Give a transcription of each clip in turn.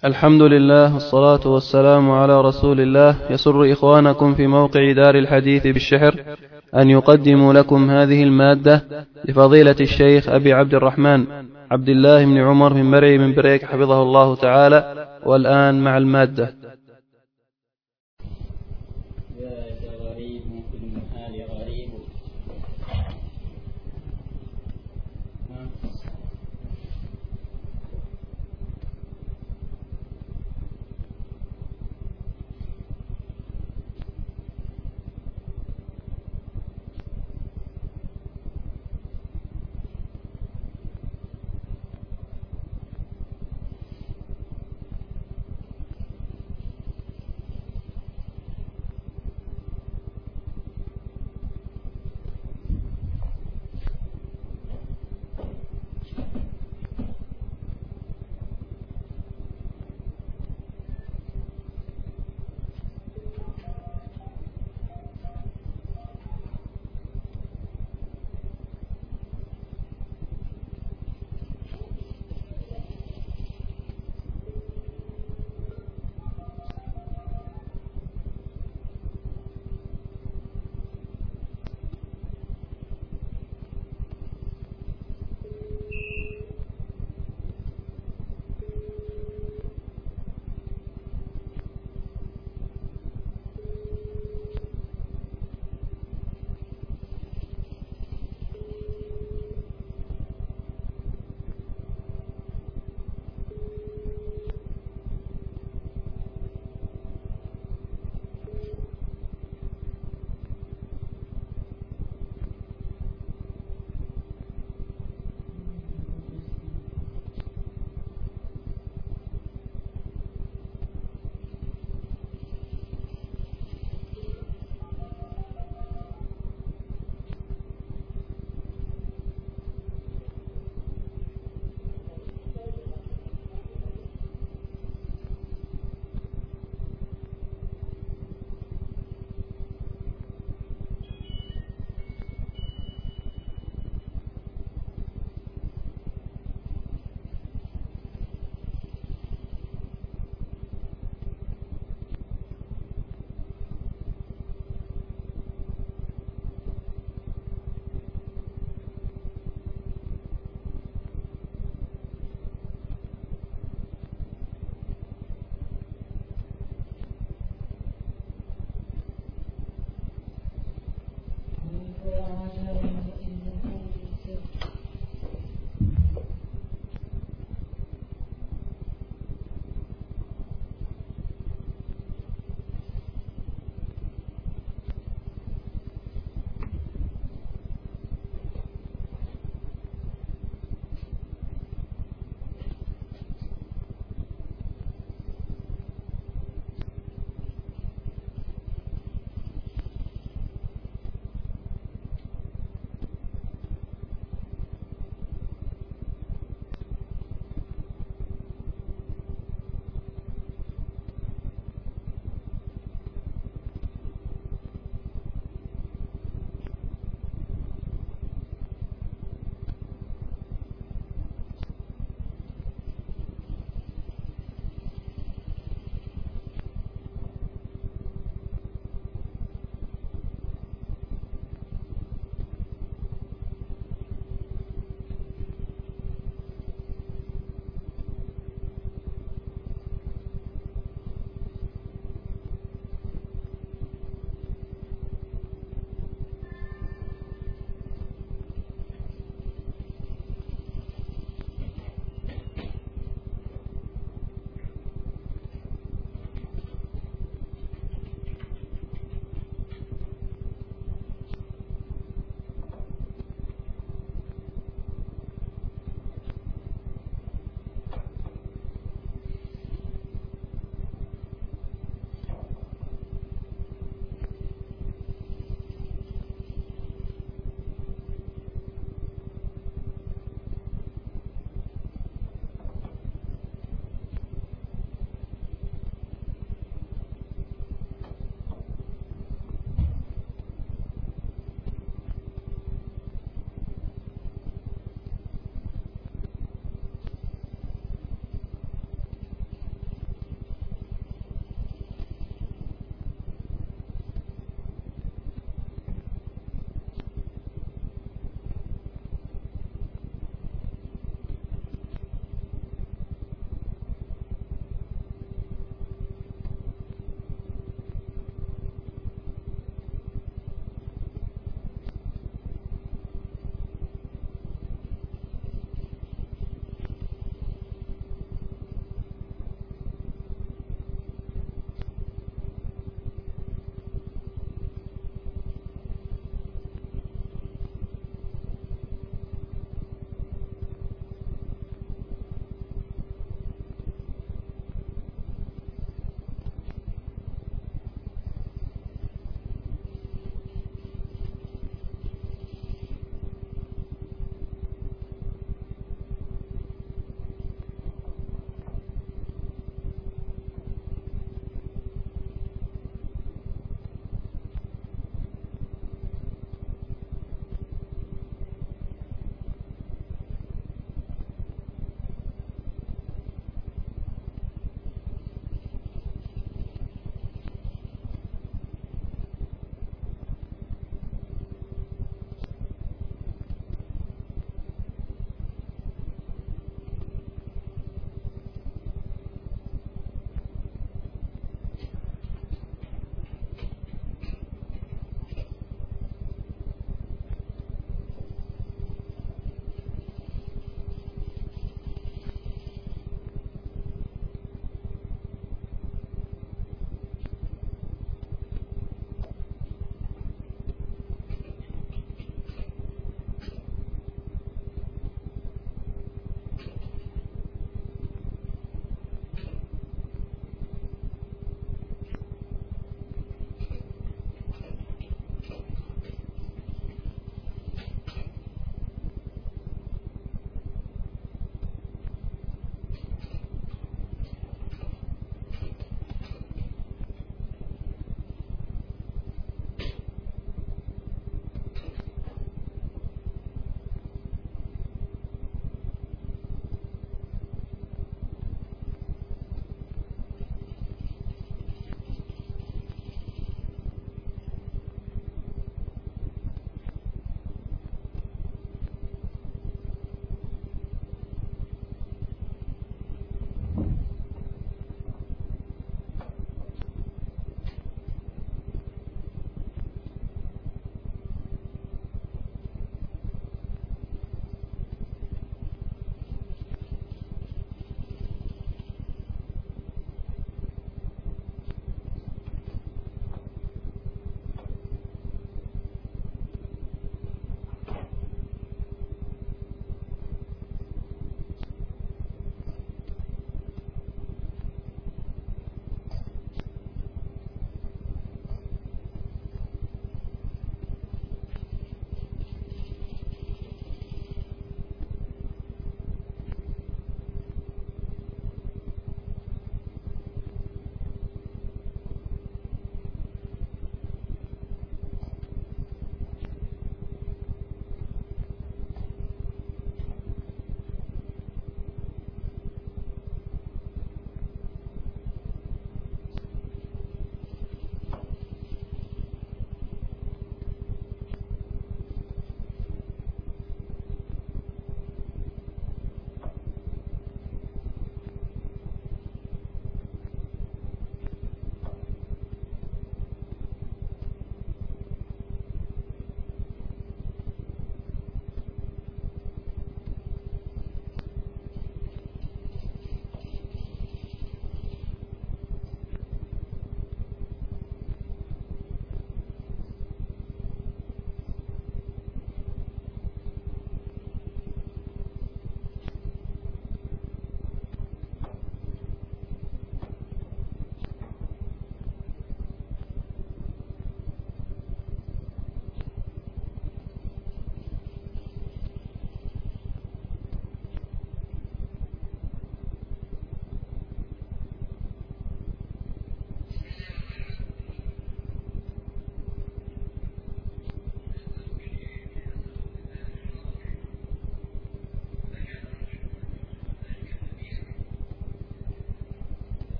الحمد لله والصلاة والسلام على رسول الله. يسر إخوانكم في موقع دار الحديث بالشحر أن يقدموا لكم هذه المادة لفضيلة الشيخ أبي عبد الرحمن عبد الله بن عمر بن مرعي من بريك حفظه الله تعالى. والآن مع المادة.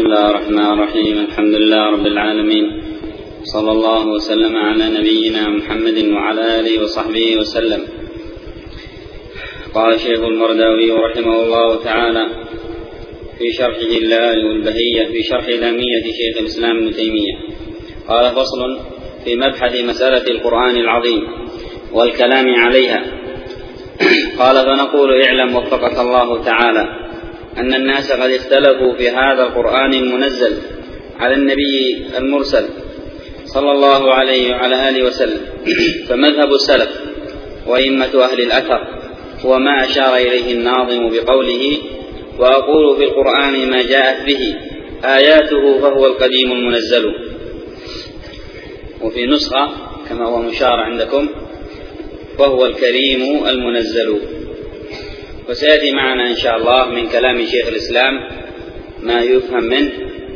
الله الرحمن الرحيم. الحمد لله رب العالمين، صلى الله وسلم على نبينا محمد وعلى آله وصحبه وسلم. قال الشيخ المرداوي رحمه الله تعالى في شرحه اللائي والبهية في شرح لامية شيخ الإسلام ابن تيمية، قال: فصل في مبحث مسألة القرآن العظيم والكلام عليها. قال: فنقول: اعلم وفقك الله تعالى أن الناس قد اختلفوا في هذا القرآن المنزل على النبي المرسل صلى الله عليه وعلى آله وسلم، فمذهب السلف وإمة أهل الأثر هو ما أشار إليه الناظم بقوله: وأقول في القرآن ما جاءت به آياته فهو القديم المنزل. وفي نسخة كما هو مشار عندكم: فهو الكريم المنزل. وسيأتي معنا إن شاء الله من كلام شيخ الإسلام ما يفهم منه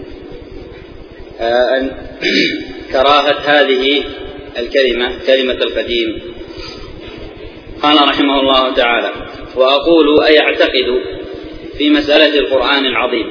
كراهة هذه الكلمة، كلمة القديم. قال رحمه الله تعالى: وأقول أي أعتقد في مسألة القرآن العظيم.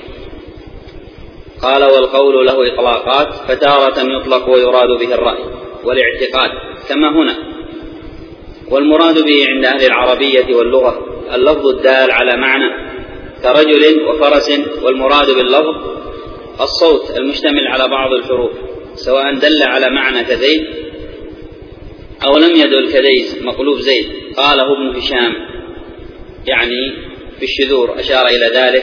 قال: والقول له إطلاقات، فتارة يطلق ويراد به الرأي والاعتقاد كما هنا، والمراد به عند أهل العربية واللغة اللفظ الدال على معنى كرجل وفرس، والمراد باللفظ الصوت المشتمل على بعض الحروف، سواء دل على معنى كزيد أو لم يدل كديس مقلوب زيد. قاله ابن هشام يعني في الشذور، أشار إلى ذلك.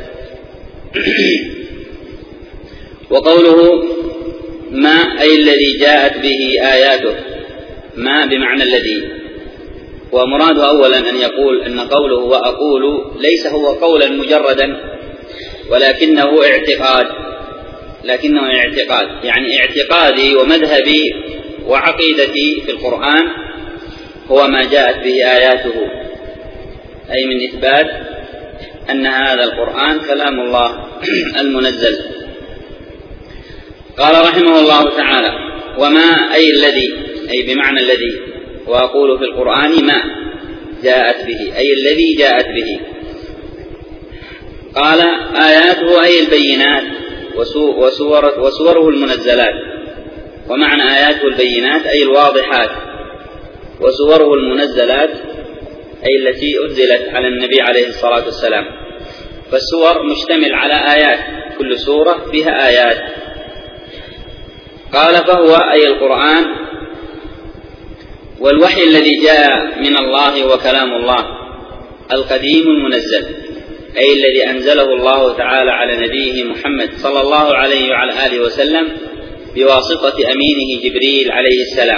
وقوله ما أي الذي جاءت به آياته، ما بمعنى الذي، ومراده أولا أن يقول أن قوله وأقول ليس هو قولا مجردا، ولكنه اعتقاد، يعني اعتقادي ومذهبي وعقيدتي في القرآن هو ما جاءت به آياته، أي من إثبات أن هذا القرآن كلام الله المنزل. قال رحمه الله تعالى: وما أي الذي، أي بمعنى الذي، وأقول في القرآن ما جاءت به، أي الذي جاءت به. قال: آياته أي البينات وسوره المنزلات. ومعنى آياته البينات أي الواضحات، وسوره المنزلات أي التي أنزلت على النبي عليه الصلاة والسلام. فالسور مشتمل على آيات، كل سورة فيها آيات. قال: فهو أي القرآن والوحي الذي جاء من الله وكلام الله القديم المنزل، أي الذي أنزله الله تعالى على نبيه محمد صلى الله عليه وعلى آله وسلم بواسطة أمينه جبريل عليه السلام.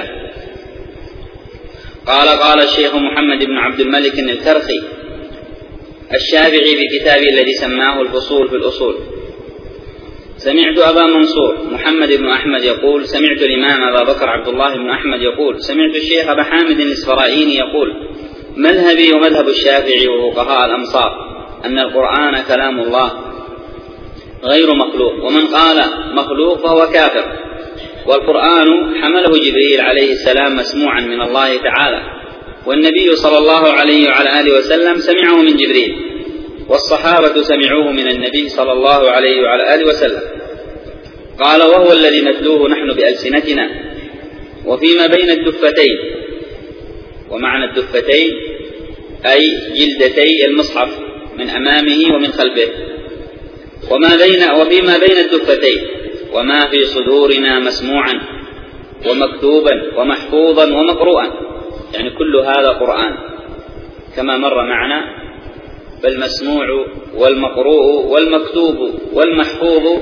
قال الشيخ محمد بن عبد الملك الكرخي الشافعي بكتابه الذي سماه الفصول في الأصول: سمعت أبا منصور محمد بن أحمد يقول: سمعت الإمام أبا بكر عبد الله بن أحمد يقول: سمعت الشيخ أبا حامد الإسفرائيني يقول: مذهبي ومذهب الشافعي وفقهاء الأمصار أن القرآن كلام الله غير مخلوق، ومن قال مخلوق فهو كافر. والقرآن حمله جبريل عليه السلام مسموعا من الله تعالى، والنبي صلى الله عليه وعلى آله وسلم سمعه من جبريل، والصحابة سمعوه من النبي صلى الله عليه وعلى آله وسلم. قال: وهو الذي نتلوه نحن بألسنتنا وفيما بين الدفتين. ومعنى الدفتين أي جلدتي المصحف من أمامه ومن خلفه، وفيما بين الدفتين، وما في صدورنا مسموعا ومكتوبا ومحفوظا ومقروءا، يعني كل هذا قرآن كما مر معنا. فالمسموع والمقروء والمكتوب والمحفوظ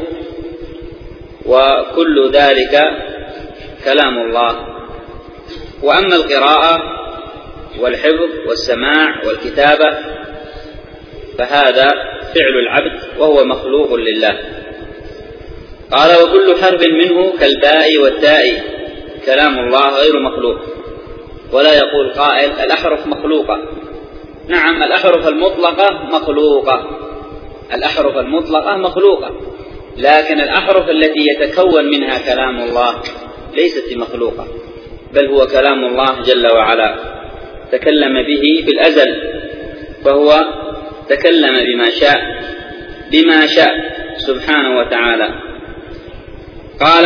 وكل ذلك كلام الله. وأما القراءة والحفظ والسماع والكتابة فهذا فعل العبد وهو مخلوق لله. قال: وكل حرف منه كالباء والتاء كلام الله غير مخلوق. ولا يقول قائل الأحرف مخلوقة. نعم، الأحرف المطلقة مخلوقة، لكن الأحرف التي يتكون منها كلام الله ليست مخلوقة، بل هو كلام الله جل وعلا تكلم به في الأزل، فهو تكلم بما شاء سبحانه وتعالى. قال: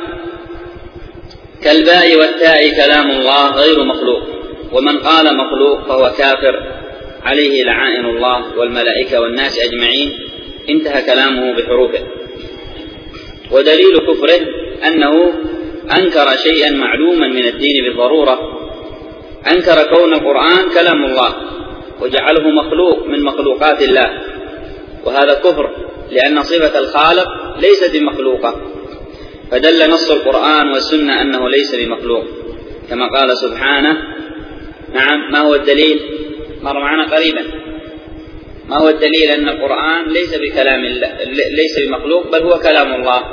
كالباء والتاء كلام الله غير مخلوق، ومن قال مخلوق فهو كافر عليه لعائن الله والملائكة والناس أجمعين. انتهى كلامه بحروفه. ودليل كفره أنه أنكر شيئا معلوما من الدين بالضرورة، أنكر كون القرآن كلام الله وجعله مخلوق من مخلوقات الله، وهذا كفر، لأن صفة الخالق ليست بمخلوقة، فدل نص القرآن والسنة أنه ليس بمخلوق، كما قال سبحانه. نعم، ما هو الدليل؟ مر معنا قريبا. ما هو الدليل أن القرآن ليس بكلام الله، ليس بمخلوق، بل هو كلام الله؟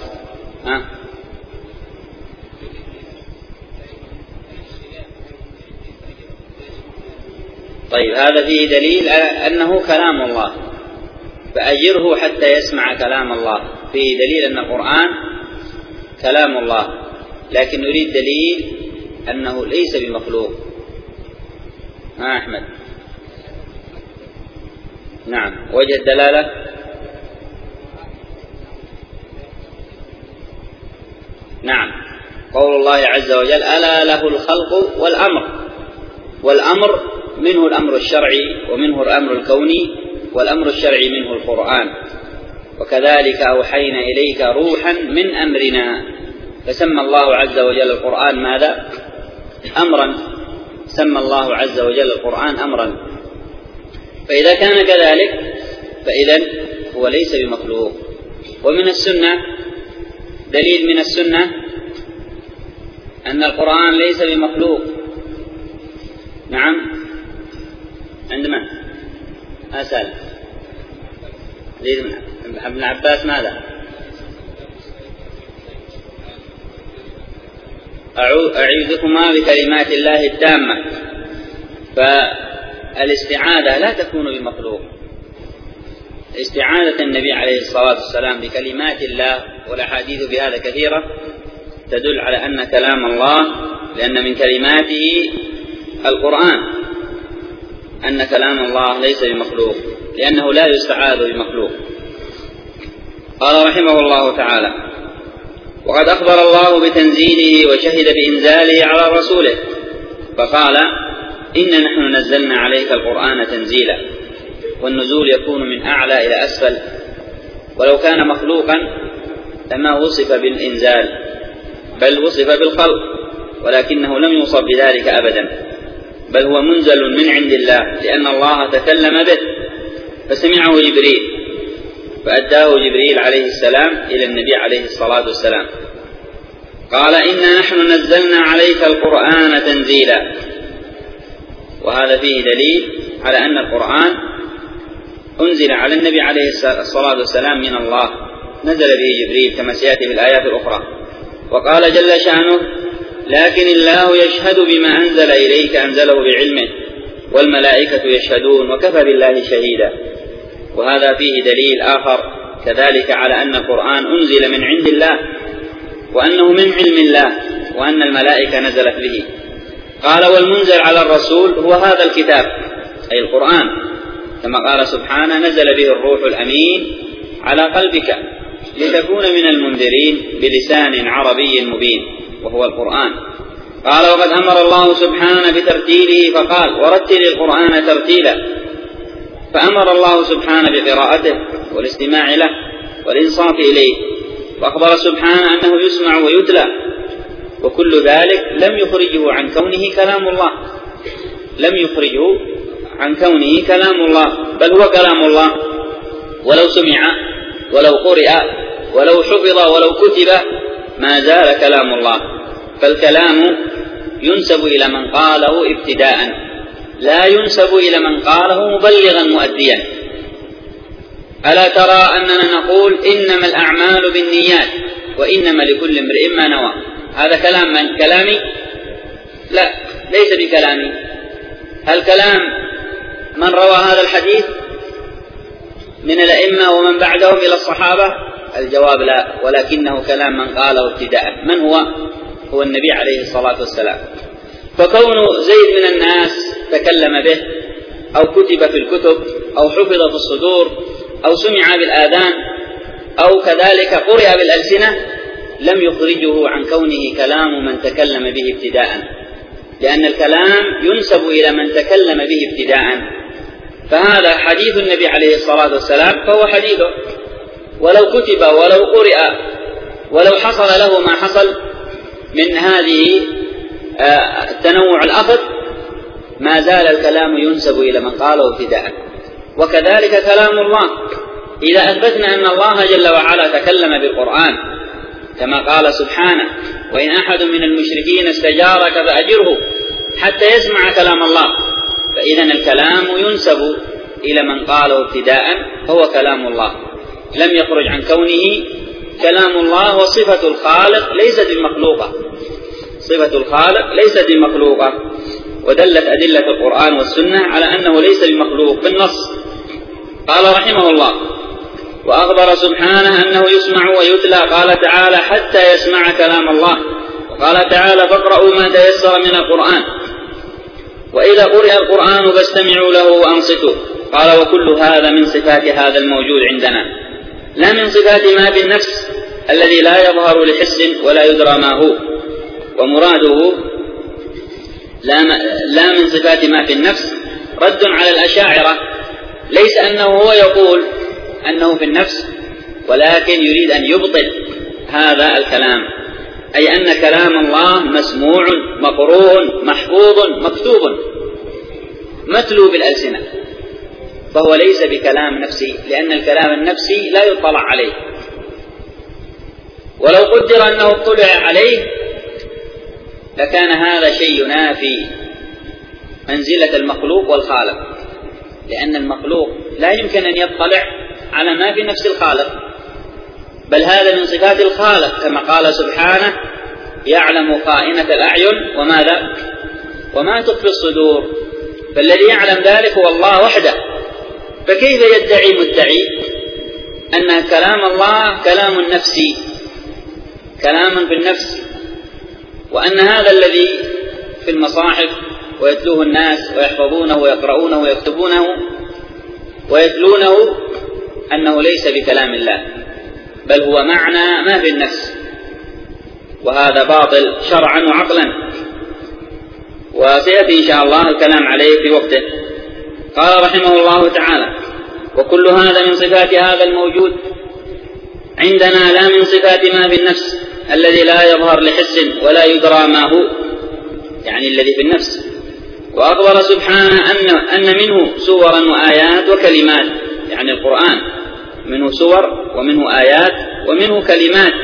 طيب، هذا فيه دليل أنه كلام الله، فأجره حتى يسمع كلام الله. فيه دليل أن القرآن كلام الله، لكن نريد دليل أنه ليس بمخلوق. أحمد. نعم، وجه الدلالة. نعم، قول الله عز وجل: ألا له الخلق والأمر. والأمر منه الأمر الشرعي ومنه الأمر الكوني، والأمر الشرعي منه القرآن. وكذلك أوحينا إليك روحا من أمرنا، فسمى الله عز وجل القرآن ماذا؟ أمرا. سمى الله عز وجل القرآن أمرا. فإذا كان كذلك فإذا هو ليس بمخلوق. ومن السنة دليل من السنة أن القرآن ليس بمخلوق. نعم، عند من؟ أسأل. ابن عباس ماذا؟ أعوذكما بكلمات الله التامة. فالاستعاذة لا تكون بمخلوق. استعاذة النبي عليه الصلاة والسلام بكلمات الله، والأحاديث بهذا كثيرة، تدل على أن كلام الله، لأن من كلماته القرآن، أن كلام الله ليس بمخلوق، لأنه لا يستعاذ بمخلوق. قال رحمه الله تعالى: وقد أخبر الله بتنزيله وشهد بإنزاله على رسوله، فقال: إنا نحن نزلنا عليك القرآن تنزيلا. والنزول يكون من أعلى إلى أسفل، ولو كان مخلوقا لما وصف بالإنزال، بل وصف بالخلق، ولكنه لم يوصف بذلك أبدا، بل هو منزل من عند الله، لأن الله تكلم به فسمعه جبريل، فأداه جبريل عليه السلام إلى النبي عليه الصلاة والسلام. قال: إنا نحن نزلنا عليك القرآن تنزيلا. وهذا فيه دليل على أن القرآن أنزل على النبي عليه الصلاة والسلام من الله، نزل به جبريل كما سيأتي في الآيات الأخرى. وقال جل شأنه: لكن الله يشهد بما أنزل إليك أنزله بعلمه، والملائكة يشهدون وكفى بالله شهيدا. وهذا فيه دليل آخر كذلك على أن القرآن أنزل من عند الله، وأنه من علم الله، وأن الملائكة نزلت به. قال: والمنزل على الرسول هو هذا الكتاب، أي القرآن، كما قال سبحانه: نزل به الروح الأمين على قلبك لتكون من المنذرين بلسان عربي مبين، وهو القرآن. قال: وقد أمر الله سبحانه بترتيله فقال: ورتل القرآن ترتيلا. فأمر الله سبحانه بقراءته والاستماع له والإنصات إليه، وأخبر سبحانه أنه يسمع ويتلى، وكل ذلك لم يخرجه عن كونه كلام الله، لم يخرجه عن كونه كلام الله، بل هو كلام الله، ولو سمع ولو قرئ ولو حفظ ولو كتب ما زال كلام الله. فالكلام ينسب إلى من قاله ابتداء، لا ينسب إلى من قاله مبلغا مؤديا. ألا ترى أننا نقول إنما الأعمال بالنيات وإنما لكل امرئ ما نوى؟ هذا كلام من؟ كلامي؟ لا، ليس بكلامي. هل كلام من روى هذا الحديث من الأئمة ومن بعدهم إلى الصحابة؟ الجواب لا، ولكنه كلام من قاله ابتداء. من هو؟ هو النبي عليه الصلاة والسلام. فكون زيد من الناس تكلم به، أو كتب في الكتب، أو حفظ في الصدور، أو سمع بالآذان، أو كذلك قرئ بالألسنة لم يخرجه عن كونه كلام من تكلم به ابتداء، لأن الكلام ينسب إلى من تكلم به ابتداء، فهذا حديث النبي عليه الصلاة والسلام فهو حديثه، ولو كتب ولو قرئ ولو حصل له ما حصل من هذه التنوع الأخذ ما زال الكلام ينسب إلى من قاله ابتداء. وكذلك كلام الله، إذا أثبتنا أن الله جل وعلا تكلم بالقرآن كما قال سبحانه: وإن أحد من المشركين استجارك فأجره حتى يسمع كلام الله، فإذا الكلام ينسب إلى من قاله ابتداء هو كلام الله، لم يخرج عن كونه كلام الله. وصفة الخالق ليست بمخلوقة، صفة الخالق ليست بمخلوقة، ودلت أدلة القرآن والسنة على أنه ليس بمخلوق بالنص. قال رحمه الله: وأخبر سبحانه أنه يسمع ويتلى، قال تعالى: حتى يسمع كلام الله. وقال تعالى: فاقرؤوا ما تيسر من القرآن، وإذا قرئ القرآن فاستمعوا له وأنصتوا. قال: وكل هذا من صفات هذا الموجود عندنا، لا من صفات ما في النفس الذي لا يظهر لحس ولا يدرى ما هو. ومراده لا من صفات ما في النفس رد على الأشاعرة، ليس أنه هو يقول أنه في النفس، ولكن يريد أن يبطل هذا الكلام، أي أن كلام الله مسموع مقروء محفوظ مكتوب متلو بالألسنة، فهو ليس بكلام نفسي، لأن الكلام النفسي لا يطلع عليه، ولو قدر أنه اطلع عليه لكان هذا شيء ينافي منزلة المخلوق والخالق، لأن المخلوق لا يمكن أن يطلع على ما في نفس الخالق، بل هذا من صفات الخالق، كما قال سبحانه: يعلم خائنة الأعين وماذا وما تخفي الصدور. فالذي يعلم ذلك هو الله وحده، فكيف يدعي مدعي أن كلام الله كلام نفسي، كلام في النفس، وأن هذا الذي في المصاحف ويتلوه الناس ويحفظونه ويقرؤونه ويكتبونه ويتلونه أنه ليس بكلام الله، بل هو معنى ما في النفس، وهذا باطل شرعا وعقلا، وسيأتي إن شاء الله الكلام عليه في وقته. قال رحمه الله تعالى: وكل هذا من صفات هذا الموجود عندنا، لا من صفات ما في النفس الذي لا يظهر لحس ولا يدرى ما هو، يعني الذي في النفس. وأخبر سبحانه أن منه سورا وآيات وكلمات، يعني القرآن منه سور ومنه آيات ومنه كلمات،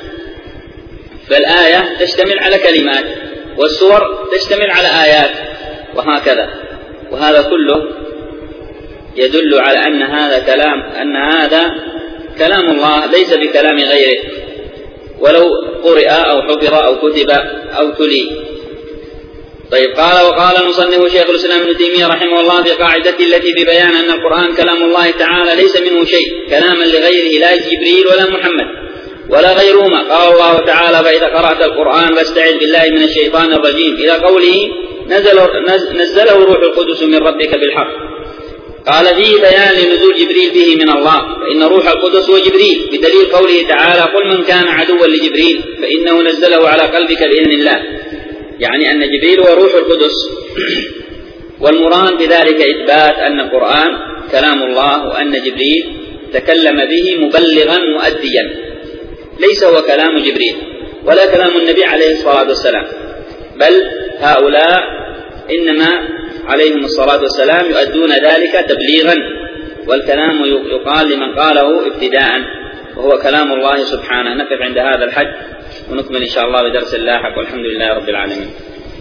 فالآية تشتمل على كلمات والسور تشتمل على آيات وهكذا، وهذا كله يدل على أن هذا كلام الله ليس بكلام غيره، ولو قرئ أو حفظ أو كتب أو تلي. طيب، وقال المصنف شيخ الإسلام ابن تيمية رحمه الله في قاعدته التي في بيان أن القرآن كلام الله تعالى ليس منه شيء كلاما لغيره، لا جبريل ولا محمد ولا غيرهما. قال الله تعالى: فإذا قرأت القرآن فاستعذ بالله من الشيطان الرجيم، إلى قوله: نزله روح القدس من ربك بالحق. قال: فيه بيان لنزول جبريل به من الله، فإن روح القدس هو جبريل، بدليل قوله تعالى: قل من كان عدوا لجبريل فإنه نزله على قلبك بإذن الله، يعني أن جبريل هو روح القدس. والمراد بذلك إثبات أن القرآن كلام الله، وأن جبريل تكلم به مبلغا مؤديا، ليس هو كلام جبريل ولا كلام النبي عليه الصلاة والسلام، بل هؤلاء إنما عليهم الصلاة والسلام يؤدون ذلك تبليغا، والكلام يقال لمن قاله ابتداء، وهو كلام الله سبحانه. نقف عند هذا الحد ونكمل إن شاء الله بدرس اللاحق، والحمد لله رب العالمين.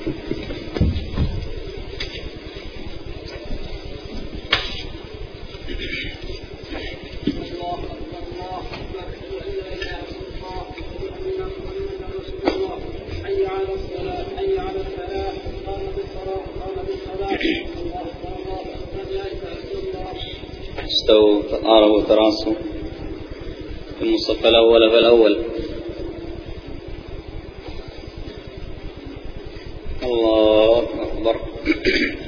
استووا تقاربوا تراصوا في الصف الأول فالأول. الله أكبر.